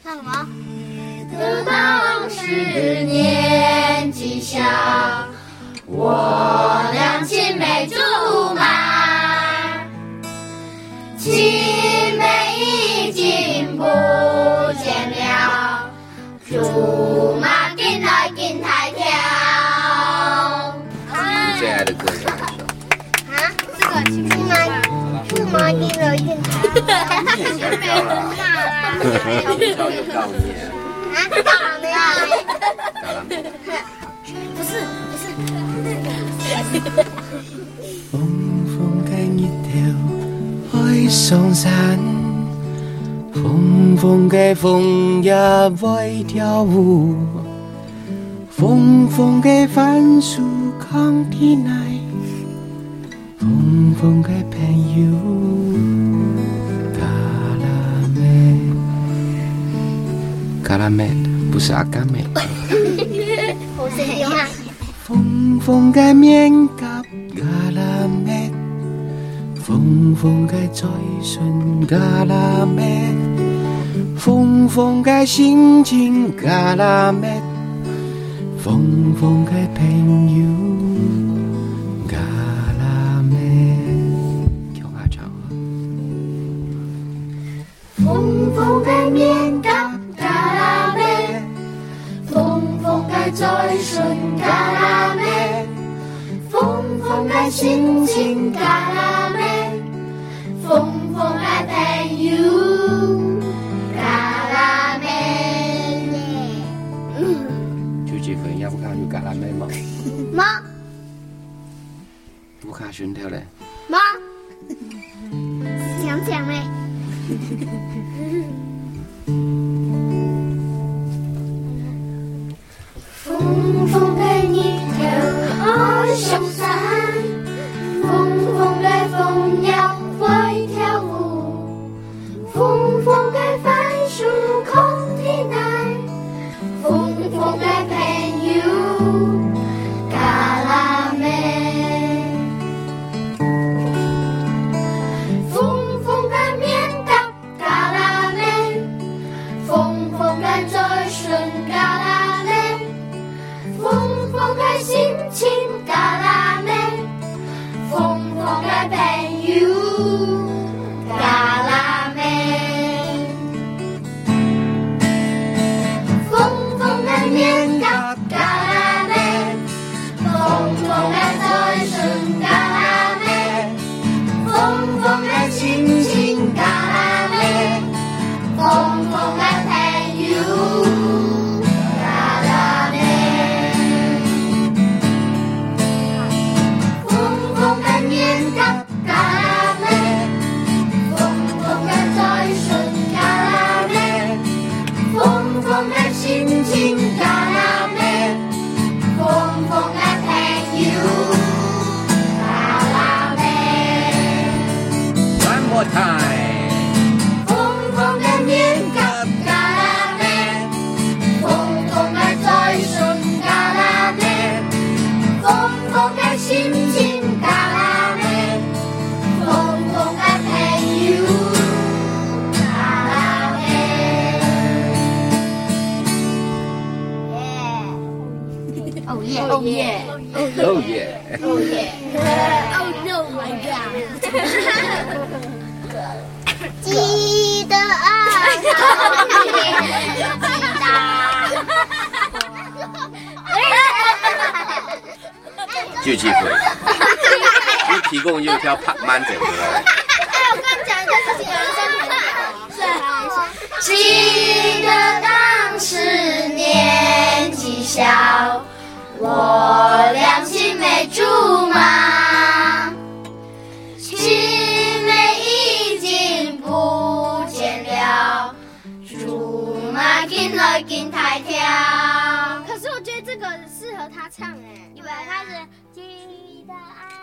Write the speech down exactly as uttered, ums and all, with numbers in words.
唱什么？ 当时年纪小，我俩青梅竹马，青梅已经不见了，竹马紧来紧抬跳。 你最爱的歌是哪首？ 啊，这个青梅竹马紧来紧抬跳。 你也教了，教有告念。 啊，搞没有？ 搞了没？ 不是，不是。 風風嘅熱調開上山，瘋瘋嘅風也會跳舞，瘋瘋嘅番薯扛天來，瘋瘋嘅朋友，嘎啦妹，嘎啦妹不是阿嘎妹。 我是电话。 瘋瘋嘅面頰嘎啦咩，瘋瘋嘅嘴唇嘎啦咩，瘋瘋嘅心情嘎啦咩，瘋瘋嘅朋友嘎啦咩。叫我唱啊！ 瘋瘋嘅面頰嘎啦咩，瘋瘋嘅嘴唇嘎啦咩，瘋瘋嘅心情嘎啦咩，瘋瘋嘅朋友嘎啦咩。 就這份要不看就嘎啦咩嘛， 妈不看選條咧。 妈，想讲嘞。 瘋瘋嘅熱調開上山，瘋瘋嘅風又會跳舞，瘋瘋嘅番薯扛天來，瘋瘋嘅朋友嘎啦咩，瘋瘋嘅面頰嘎啦咩，瘋瘋嘅嘴唇嘎啦咩，瘋瘋嘅心情嘎啦咩，瘋瘋嘅朋友嘎啦咩，瘋瘋嘅面頰嘎啦咩，瘋瘋嘅嘴唇嘎啦咩，瘋瘋嘅心情嘎啦咩，瘋瘋嘅朋友嘎啦咩。瘋瘋嘅面頰嘎啦咩，瘋瘋嘅嘴唇嘎啦咩，瘋瘋嘅心情嘎啦咩，瘋瘋嘅朋友嘎啦咩。 One more time。 瘋瘋嘅面頰嘎啦咩，瘋瘋嘅嘴唇嘎啦咩，瘋瘋嘅心情嘎啦咩，瘋瘋嘅朋友嘎啦咩。 哦耶！ 哦耶！ 哦耶！ 哦耶！ Oh no my god！ 记得啊， 就機會，你提供又挑拍慢點的。 哎，我跟你讲一个事情，有人生气。 記得當時年紀小，我倆青梅竹馬，青梅已經不見了，竹馬緊來緊抬跳。 可是我觉得这个适合他唱哎，因为他是记得啊。